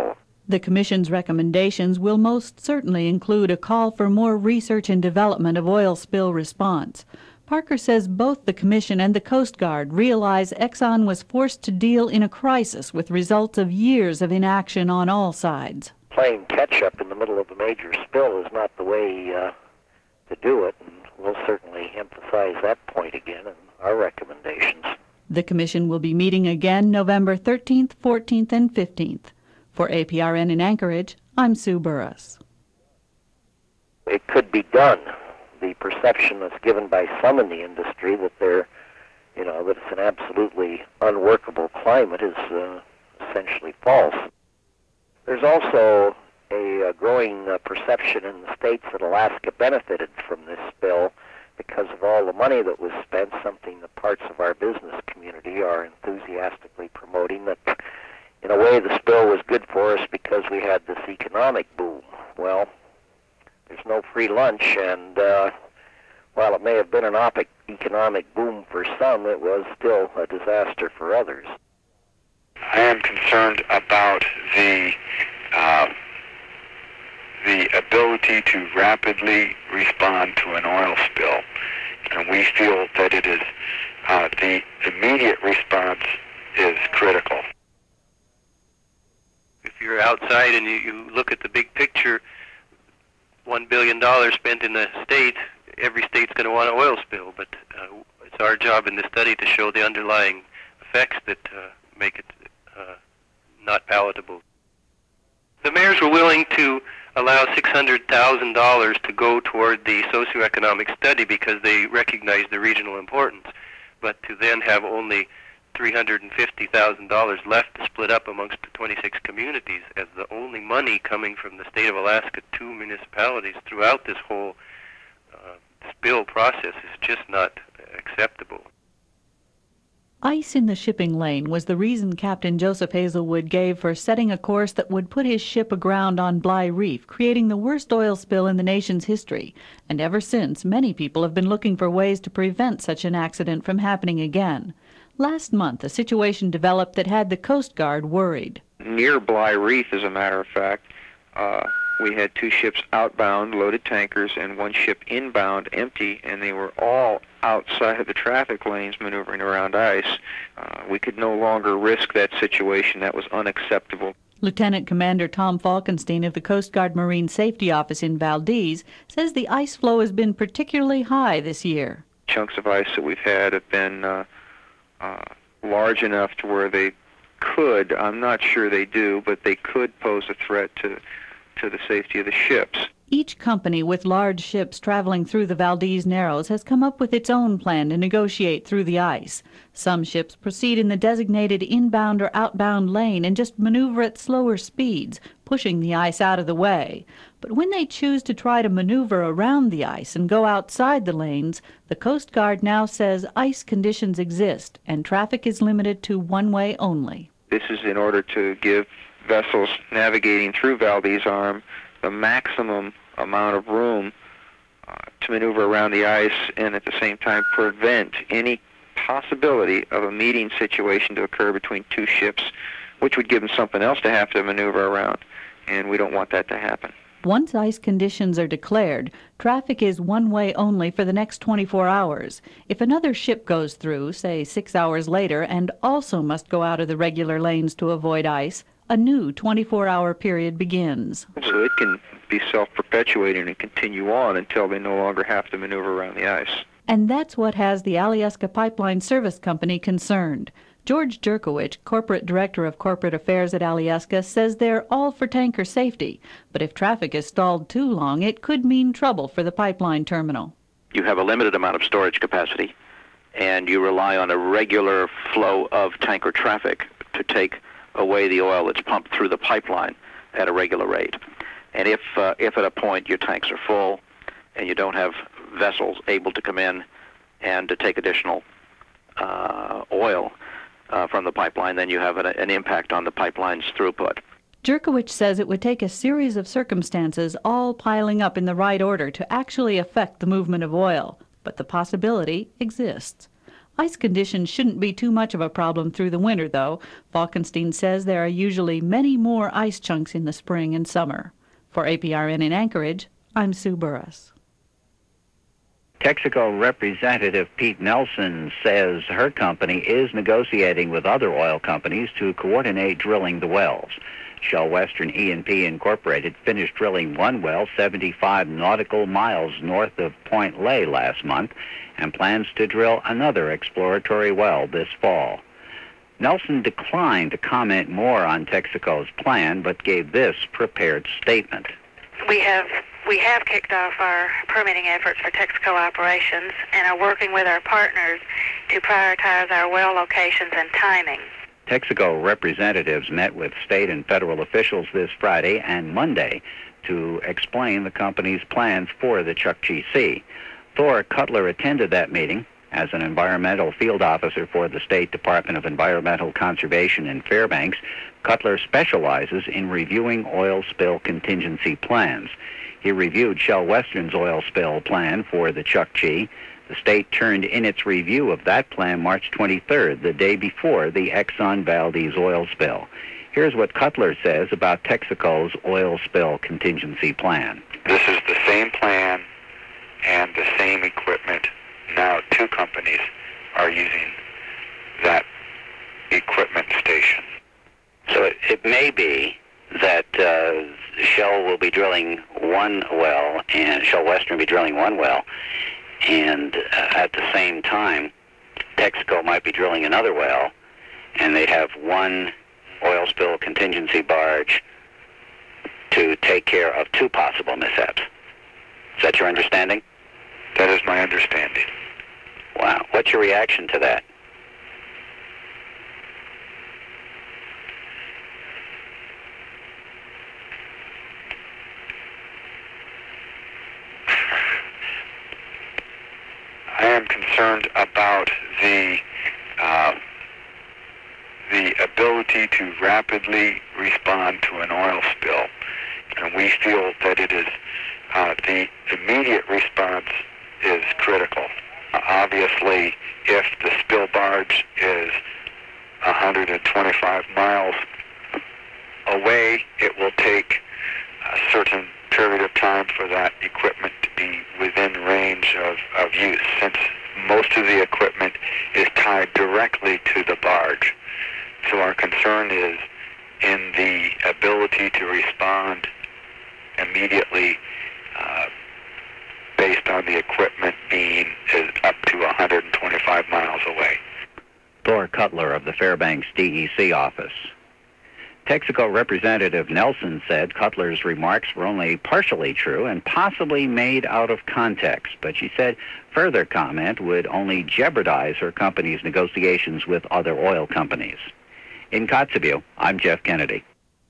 The Commission's recommendations will most certainly include a call for more research and development of oil spill response. Parker says both the Commission and the Coast Guard realize Exxon was forced to deal in a crisis with results of years of inaction on all sides. Playing catch-up in the middle of a major spill is not the way uh, to do it, and we'll certainly emphasize that point again in our recommendations. The Commission will be meeting again November thirteenth, fourteenth, and fifteenth. For A P R N in Anchorage, I'm Sue Burris. It could be done. The perception that's given by some in the industry that they're, you know, that it's an absolutely unworkable climate is uh, essentially false. There's also a uh, growing uh, perception in the states that Alaska benefited from this spill because of all the money that was spent, something that parts of our business community are enthusiastically promoting, that in a way the spill was good for us because we had this economic boom. Well, there's no free lunch, and uh, while it may have been an op- economic boom for some, it was still a disaster for others. I am concerned about the uh, the ability to rapidly respond to an oil spill, and we feel that it is uh, the immediate response is critical. If you're outside and you, you look at the big picture, one billion dollars spent in the state, every state's going to want an oil spill, but uh, it's our job in this study to show the underlying effects that uh, make it uh, not palatable. The mayors were willing to allow six hundred thousand dollars to go toward the socioeconomic study because they recognized the regional importance, but to then have only three hundred fifty thousand dollars left to split up amongst the twenty-six communities as the only money coming from the state of Alaska to municipalities throughout this whole uh, spill process is just not acceptable. Ice in the shipping lane was the reason Captain Joseph Hazelwood gave for setting a course that would put his ship aground on Bligh Reef, creating the worst oil spill in the nation's history. And ever since, many people have been looking for ways to prevent such an accident from happening again. Last month, a situation developed that had the Coast Guard worried. Near Bligh Reef, as a matter of fact, uh, we had two ships outbound, loaded tankers, and one ship inbound, empty, and they were all outside of the traffic lanes maneuvering around ice. Uh, we could no longer risk that situation. That was unacceptable. Lieutenant Commander Tom Falkenstein of the Coast Guard Marine Safety Office in Valdez says the ice flow has been particularly high this year. Chunks of ice that we've had have been uh, uh, large enough to where they could, I'm not sure they do, but they could pose a threat to to the safety of the ships. Each company with large ships traveling through the Valdez Narrows has come up with its own plan to negotiate through the ice. Some ships proceed in the designated inbound or outbound lane and just maneuver at slower speeds, pushing the ice out of the way. But when they choose to try to maneuver around the ice and go outside the lanes, the Coast Guard now says ice conditions exist and traffic is limited to one way only. This is in order to give vessels navigating through Valdez Arm the maximum amount of room uh, to maneuver around the ice and at the same time prevent any possibility of a meeting situation to occur between two ships, which would give them something else to have to maneuver around, and we don't want that to happen. Once ice conditions are declared, traffic is one way only for the next twenty-four hours. If another ship goes through, say six hours later, and also must go out of the regular lanes to avoid ice, a new twenty-four hour period begins. So it can be self-perpetuating and continue on until they no longer have to maneuver around the ice. And that's what has the Alyeska Pipeline Service Company concerned. George Jerkowicz, Corporate Director of Corporate Affairs at Alyeska, says they're all for tanker safety, but if traffic is stalled too long, it could mean trouble for the pipeline terminal. You have a limited amount of storage capacity, and you rely on a regular flow of tanker traffic to take away the oil that's pumped through the pipeline at a regular rate. And if uh, if at a point your tanks are full and you don't have vessels able to come in and to take additional uh, oil uh, from the pipeline, then you have an, an impact on the pipeline's throughput. Jerkowicz says it would take a series of circumstances all piling up in the right order to actually affect the movement of oil, but the possibility exists. Ice conditions shouldn't be too much of a problem through the winter, though. Falkenstein says there are usually many more ice chunks in the spring and summer. For A P R N in Anchorage, I'm Sue Burris. Texaco Representative Pete Nelson says her company is negotiating with other oil companies to coordinate drilling the wells. Shell Western E and P Incorporated finished drilling one well seventy-five nautical miles north of Point Lay last month and plans to drill another exploratory well this fall. Nelson declined to comment more on Texaco's plan, but gave this prepared statement. We have we have kicked off our permitting efforts for Texaco operations and are working with our partners to prioritize our well locations and timing. Texaco representatives met with state and federal officials this Friday and Monday to explain the company's plans for the Chukchi Sea. Thor Cutler attended that meeting. As an environmental field officer for the State Department of Environmental Conservation in Fairbanks, Cutler specializes in reviewing oil spill contingency plans. He reviewed Shell Western's oil spill plan for the Chukchi. The state turned in its review of that plan March twenty-third, the day before the Exxon Valdez oil spill. Here's what Cutler says about Texaco's oil spill contingency plan. This is the same plan and the same equipment. Now two companies are using that equipment station. So it, it may be that uh, Shell will be drilling one well and Shell Western will be drilling one well, and uh, at the same time, Texaco might be drilling another well, and they'd have one oil spill contingency barge to take care of two possible mishaps. Is that your understanding? That is my understanding. Wow. What's your reaction to that? I am concerned about the uh, the ability to rapidly respond to an oil spill, and we feel that it is uh, the immediate response is critical. Uh, obviously, if the spill barge is one hundred twenty-five miles away, it will take a certain period of time for that equipment to be within range of, of use, since most of the equipment is tied directly to the barge. So our concern is in the ability to respond immediately uh, based on the equipment being is up to one hundred twenty-five miles away. Thor Cutler of the Fairbanks D E C office. Texaco Representative Nelson said Cutler's remarks were only partially true and possibly made out of context, but she said further comment would only jeopardize her company's negotiations with other oil companies. In Kotzebue, I'm Jeff Kennedy.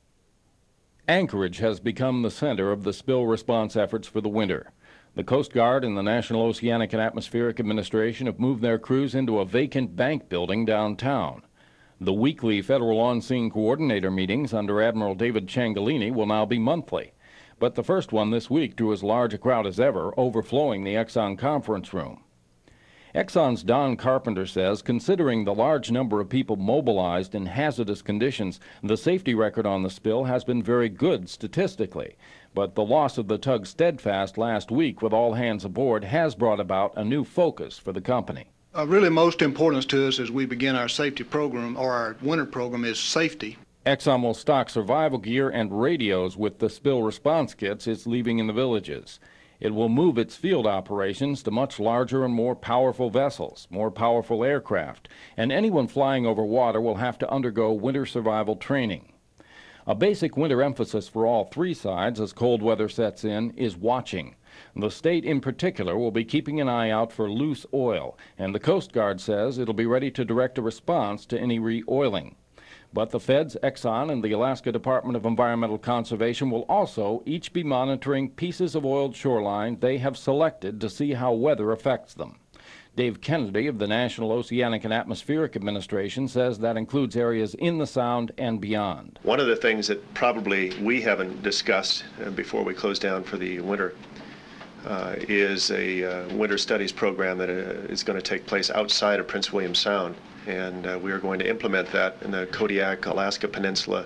Anchorage has become the center of the spill response efforts for the winter. The Coast Guard and the National Oceanic and Atmospheric Administration have moved their crews into a vacant bank building downtown. The weekly Federal On-Scene Coordinator meetings under Admiral David Ciangalini will now be monthly. But the first one this week drew as large a crowd as ever, overflowing the Exxon conference room. Exxon's Don Carpenter says, considering the large number of people mobilized in hazardous conditions, the safety record on the spill has been very good statistically. But the loss of the tug Steadfast last week with all hands aboard has brought about a new focus for the company. Uh, really most important to us as we begin our safety program, or our winter program, is safety. Exxon will stock survival gear and radios with the spill response kits it's leaving in the villages. It will move its field operations to much larger and more powerful vessels, more powerful aircraft, and anyone flying over water will have to undergo winter survival training. A basic winter emphasis for all three sides as cold weather sets in is watching. The state in particular will be keeping an eye out for loose oil, and the Coast Guard says it'll be ready to direct a response to any re-oiling. But the Feds, Exxon, and the Alaska Department of Environmental Conservation will also each be monitoring pieces of oiled shoreline they have selected to see how weather affects them. Dave Kennedy of the National Oceanic and Atmospheric Administration says that includes areas in the Sound and beyond. One of the things that probably we haven't discussed before we close down for the winter uh, is a uh, winter studies program that uh, is going to take place outside of Prince William Sound. And uh, we are going to implement that in the Kodiak, Alaska Peninsula,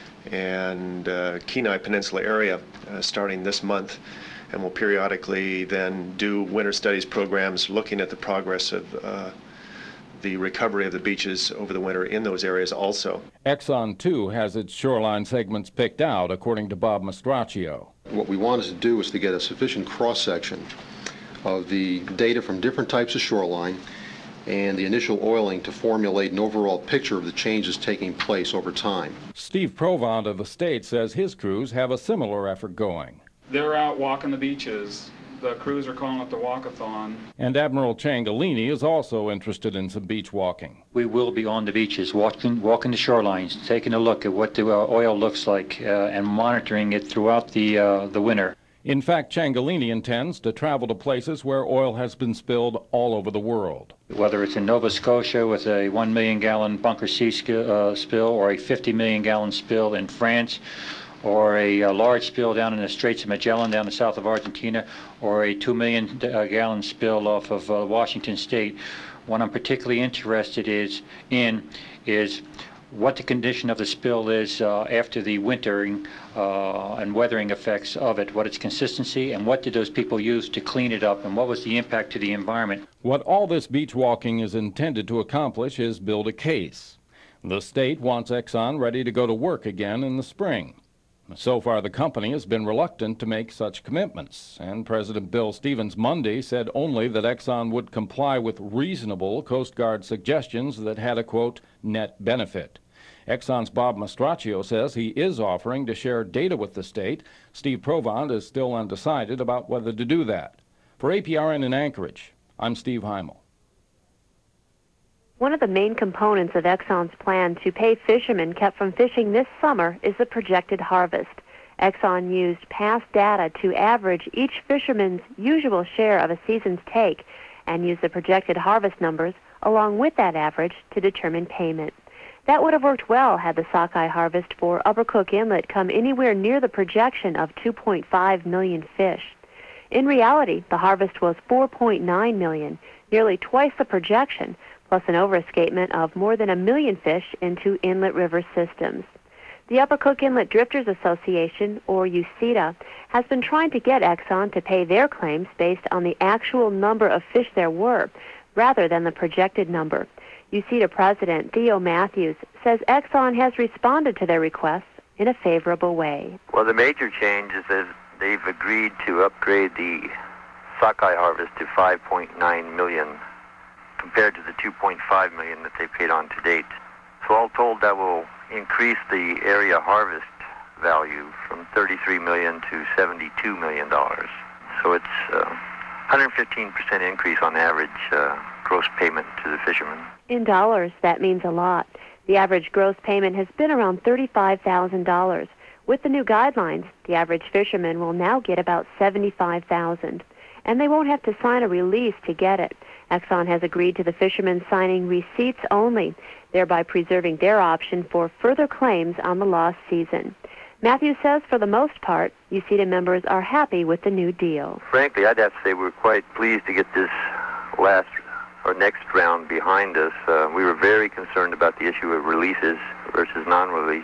and uh, Kenai Peninsula area uh, starting this month. And we'll periodically then do winter studies programs looking at the progress of uh, the recovery of the beaches over the winter in those areas also. Exxon, too, has its shoreline segments picked out, according to Bob Mastraccio. What we wanted to do was to get a sufficient cross-section of the data from different types of shoreline and the initial oiling to formulate an overall picture of the changes taking place over time. Steve Provand of the state says his crews have a similar effort going. They're out walking the beaches. The crews are calling it the walkathon. And Admiral Ciangalini is also interested in some beach walking. We will be on the beaches, walking, walking the shorelines, taking a look at what the uh, oil looks like, uh, and monitoring it throughout the uh, the winter. In fact, Ciangalini intends to travel to places where oil has been spilled all over the world. Whether it's in Nova Scotia with a one million gallon Bunker C uh, spill, or a fifty million gallon spill in France, or a, a large spill down in the Straits of Magellan down the south of Argentina, or a two million gallon spill off of uh, Washington State. What I'm particularly interested is in is what the condition of the spill is uh, after the wintering uh, and weathering effects of it, what its consistency, and what did those people use to clean it up, and what was the impact to the environment. What all this beach walking is intended to accomplish is build a case. The state wants Exxon ready to go to work again in the spring. So far, the company has been reluctant to make such commitments, and President Bill Stevens Monday said only that Exxon would comply with reasonable Coast Guard suggestions that had a, quote, net benefit. Exxon's Bob Mastraccio says he is offering to share data with the state. Steve Provand is still undecided about whether to do that. For A P R N in Anchorage, I'm Steve Heimel. One of the main components of Exxon's plan to pay fishermen kept from fishing this summer is the projected harvest. Exxon used past data to average each fisherman's usual share of a season's take and used the projected harvest numbers along with that average to determine payment. That would have worked well had the sockeye harvest for Upper Cook Inlet come anywhere near the projection of two point five million fish. In reality, the harvest was four point nine million, nearly twice the projection, plus an overescapement of more than a million fish into inlet river systems. The Upper Cook Inlet Drifters Association, or U C I D A, has been trying to get Exxon to pay their claims based on the actual number of fish there were, rather than the projected number. U C I D A President Theo Matthews says Exxon has responded to their requests in a favorable way. Well, the major change is that they've agreed to upgrade the sockeye harvest to five point nine million compared to the two point five million that they paid on to date. So all told, that will increase the area harvest value from thirty-three million dollars to seventy-two million dollars. So it's a one hundred fifteen percent increase on average uh, gross payment to the fishermen. In dollars, that means a lot. The average gross payment has been around thirty-five thousand dollars. With the new guidelines, the average fisherman will now get about seventy-five thousand dollars, and they won't have to sign a release to get it. Exxon has agreed to the fishermen signing receipts only, thereby preserving their option for further claims on the lost season. Matthews says for the most part, U C I D A members are happy with the new deal. Frankly, I'd have to say we're quite pleased to get this last or next round behind us. Uh, we were very concerned about the issue of releases versus non-release.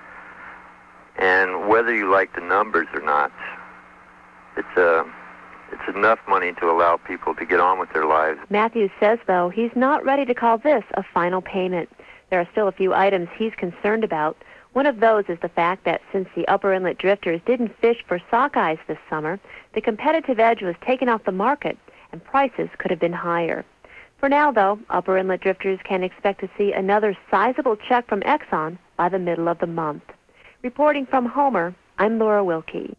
And whether you like the numbers or not, it's a... Uh, It's enough money to allow people to get on with their lives. Matthews says, though, he's not ready to call this a final payment. There are still a few items he's concerned about. One of those is the fact that since the Upper Inlet drifters didn't fish for sockeyes this summer, the competitive edge was taken off the market, and prices could have been higher. For now, though, Upper Inlet drifters can expect to see another sizable check from Exxon by the middle of the month. Reporting from Homer, I'm Laura Wilkie.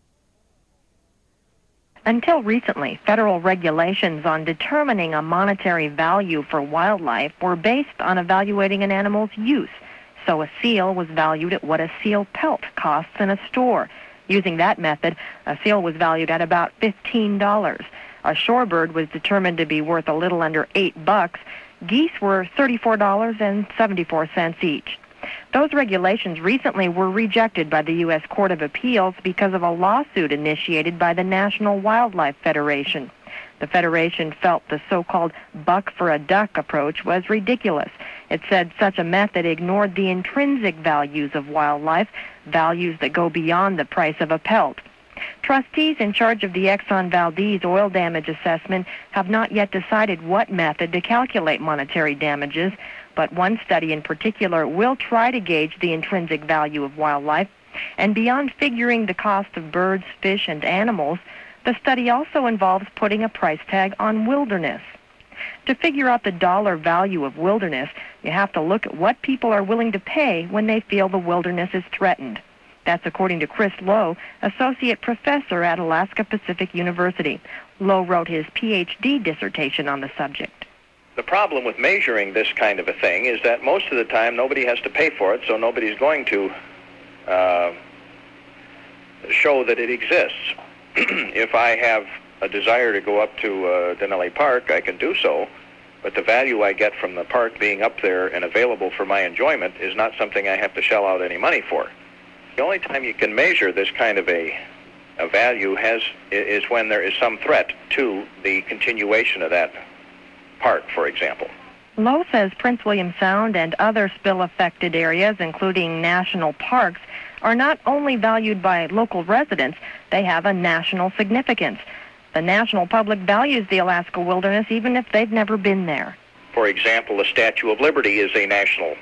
Until recently, federal regulations on determining a monetary value for wildlife were based on evaluating an animal's use. So a seal was valued at what a seal pelt costs in a store. Using that method, a seal was valued at about fifteen dollars. A shorebird was determined to be worth a little under eight bucks. Geese were thirty-four dollars and seventy-four cents each. Those regulations recently were rejected by the U S Court of Appeals because of a lawsuit initiated by the National Wildlife Federation. The Federation felt the so-called buck for a duck approach was ridiculous. It said such a method ignored the intrinsic values of wildlife, values that go beyond the price of a pelt. Trustees in charge of the Exxon Valdez oil damage assessment have not yet decided what method to calculate monetary damages, but one study in particular will try to gauge the intrinsic value of wildlife. And beyond figuring the cost of birds, fish, and animals, the study also involves putting a price tag on wilderness. To figure out the dollar value of wilderness, you have to look at what people are willing to pay when they feel the wilderness is threatened. That's according to Chris Lowe, Associate Professor at Alaska Pacific University. Lowe wrote his P H D dissertation on the subject. The problem with measuring this kind of a thing is that most of the time nobody has to pay for it, so nobody's going to uh, show that it exists. If I have a desire to go up to uh, Denali Park, I can do so, but the value I get from the park being up there and available for my enjoyment is not something I have to shell out any money for. The only time you can measure this kind of a, a value has is when there is some threat to the continuation of that park, for example. Lowe says Prince William Sound and other spill-affected areas, including national parks, are not only valued by local residents, they have a national significance. The national public values the Alaska wilderness even if they've never been there. For example, the Statue of Liberty is a national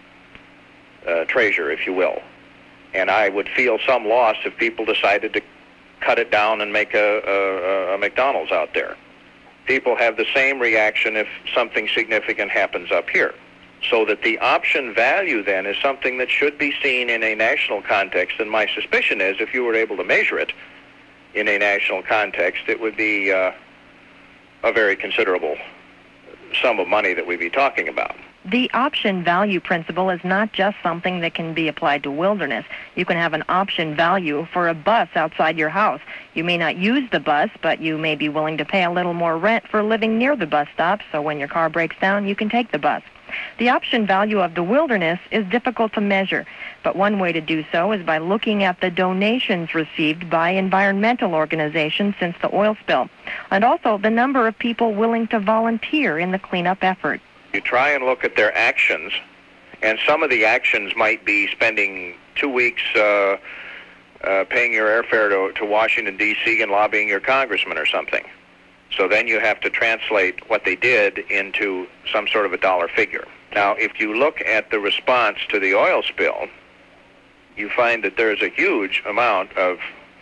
uh, treasure, if you will. And I would feel some loss if people decided to cut it down and make a, a, a McDonald's out there. People have the same reaction if something significant happens up here. So that the option value then is something that should be seen in a national context, and my suspicion is if you were able to measure it in a national context, it would be uh, a very considerable sum of money that we'd be talking about. The option value principle is not just something that can be applied to wilderness. You can have an option value for a bus outside your house. You may not use the bus, but you may be willing to pay a little more rent for living near the bus stop, so when your car breaks down, you can take the bus. The option value of the wilderness is difficult to measure, but one way to do so is by looking at the donations received by environmental organizations since the oil spill, and also the number of people willing to volunteer in the cleanup effort. You try and look at their actions, and some of the actions might be spending two weeks uh, uh, paying your airfare to, to Washington, D C and lobbying your congressman or something. So then you have to translate what they did into some sort of a dollar figure. Now, if you look at the response to the oil spill, you find that there's a huge amount of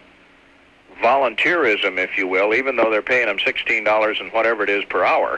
volunteerism, if you will, even though they're paying them sixteen dollars and whatever it is per hour.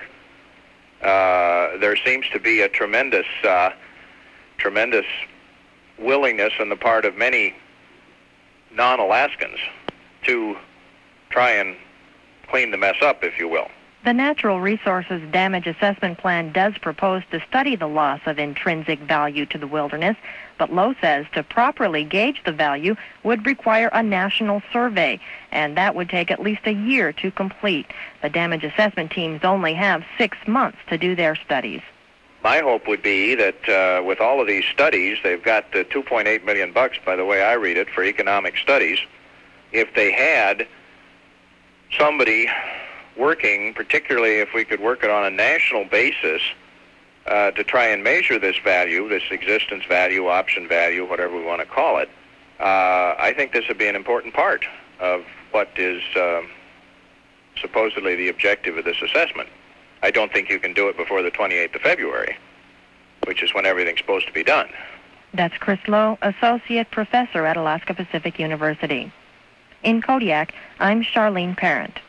Uh, there seems to be a tremendous, uh, tremendous willingness on the part of many non-Alaskans to try and clean the mess up, if you will. The Natural Resources Damage Assessment Plan does propose to study the loss of intrinsic value to the wilderness, but Lowe says to properly gauge the value would require a national survey, and that would take at least a year to complete. The damage assessment teams only have six months to do their studies. My hope would be that uh, with all of these studies, they've got the two point eight million bucks, by the way I read it, for economic studies. If they had somebody working, particularly if we could work it on a national basis, uh, to try and measure this value, this existence value, option value, whatever we want to call it, uh, I think this would be an important part of what is uh, supposedly the objective of this assessment. I don't think you can do it before the twenty-eighth of February, which is when everything's supposed to be done. That's Chris Lowe, Associate Professor at Alaska Pacific University. In Kodiak, I'm Charlene Parent.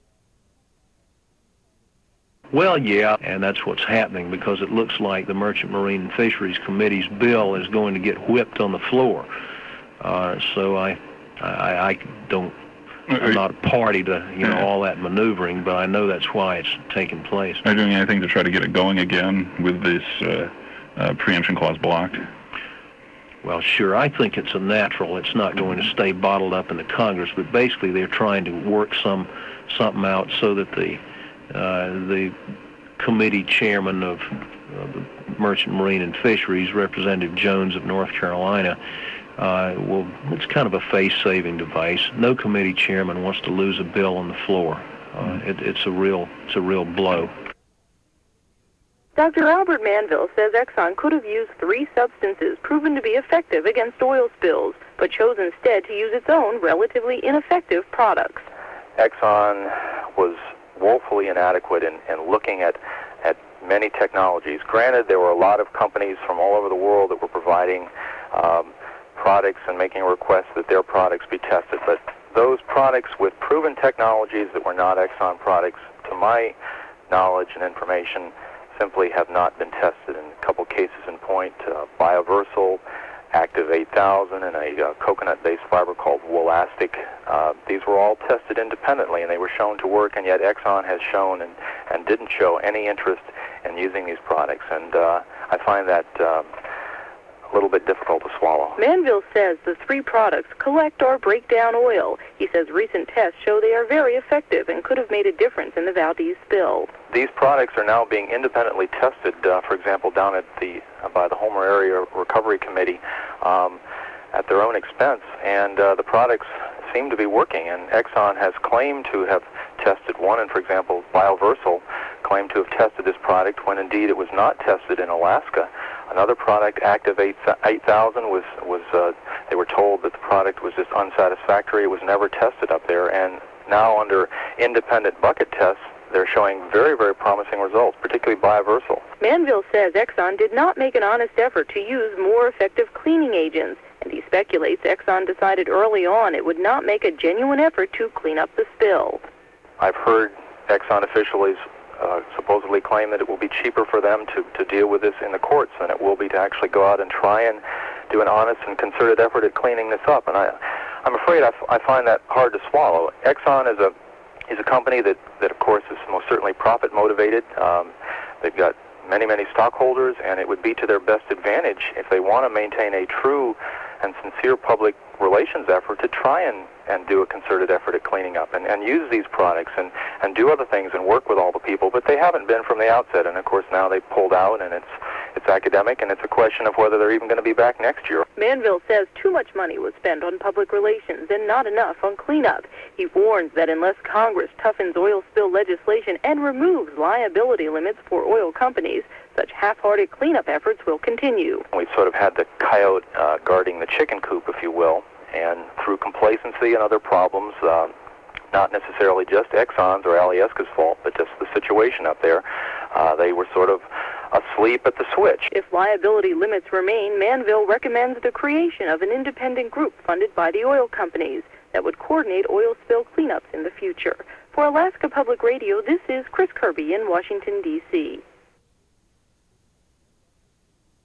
Well, yeah, and that's what's happening because it looks like the Merchant Marine and Fisheries Committee's bill is going to get whipped on the floor. Uh, so I, I, I don't, I'm not a party to, you know, all that maneuvering, but I know that's why it's taking place. Are you doing anything to try to get it going again with this uh, uh, preemption clause blocked? Well, sure. I think it's a natural. It's not going to stay bottled up in the Congress, but basically they're trying to work some something out so that the uh, the committee chairman of uh, the Merchant Marine and Fisheries, Representative Jones of North Carolina. Uh, well, it's kind of a face-saving device. No committee chairman wants to lose a bill on the floor. Uh, it, it's a real, it's a real blow. Doctor Albert Manville says Exxon could have used three substances proven to be effective against oil spills, but chose instead to use its own relatively ineffective products. Exxon was woefully inadequate in, in looking at, at many technologies. Granted, there were a lot of companies from all over the world that were providing um, products and making requests that their products be tested, but those products with proven technologies that were not Exxon products, to my knowledge and information, simply have not been tested. In a couple cases in point, uh, Bioversal, Active eight thousand, and a uh, coconut-based fiber called Woolastic. Uh, these were all tested independently, and they were shown to work, and yet Exxon has shown and, and didn't show any interest in using these products. And uh, I find that um, a little bit difficult to swallow. Manville says the three products collect or break down oil. He says recent tests show they are very effective and could have made a difference in the Valdez spill. These products are now being independently tested, uh, for example, down at the uh, by the Homer Area Recovery Committee um, at their own expense, and uh, the products seem to be working. And Exxon has claimed to have tested one, and for example, Bioversal claimed to have tested this product when indeed it was not tested in Alaska. Another product, Active eight thousand, was, was uh, they were told that the product was just unsatisfactory. It was never tested up there, and now under independent bucket tests, they're showing very, very promising results, particularly Bioversal. Manville says Exxon did not make an honest effort to use more effective cleaning agents, and he speculates Exxon decided early on it would not make a genuine effort to clean up the spill. I've heard Exxon officials uh, supposedly claim that it will be cheaper for them to, to deal with this in the courts than it will be to actually go out and try and do an honest and concerted effort at cleaning this up. And I, I'm afraid I, f- I find that hard to swallow. Exxon is a is a company that, that of course, is most certainly profit motivated. Um, they've got many, many stockholders, and it would be to their best advantage if they want to maintain a true and sincere public relations effort to try and, and do a concerted effort at cleaning up and, and use these products and, and do other things and work with all the people, but they haven't been from the outset, and of course now they've pulled out, and it's it's academic, and it's a question of whether they're even going to be back next year. Manville says too much money was spent on public relations and not enough on cleanup. He warns that unless Congress toughens oil spill legislation and removes liability limits for oil companies, such half-hearted cleanup efforts will continue. We've sort of had the coyote uh, guarding the chicken coop, if you will, and through complacency and other problems, uh, not necessarily just Exxon's or Alyeska's fault, but just the situation up there, uh, they were sort of asleep at the switch. If liability limits remain, Manville recommends the creation of an independent group funded by the oil companies that would coordinate oil spill cleanups in the future. For Alaska Public Radio, this is Chris Kirby in Washington, D C